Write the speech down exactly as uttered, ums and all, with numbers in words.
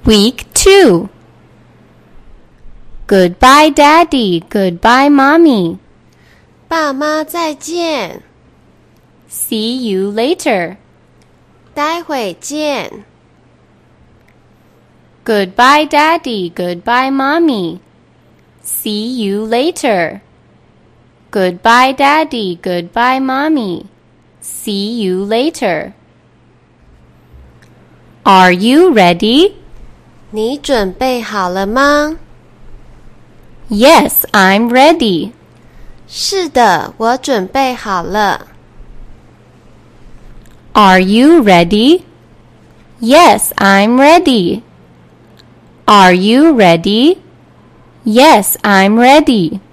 Week two. Goodbye, Daddy. Goodbye, Mommy. 爸妈再见。 See you later. 待会见。 Goodbye, Daddy. Goodbye, Mommy. See you later. Goodbye, Daddy. Goodbye, Mommy. See you later. Are you ready? 你准备好了吗？ Yes, I'm ready. 是的，我准备好了。 Are you ready? Yes, I'm ready. Are you ready? Yes, I'm ready.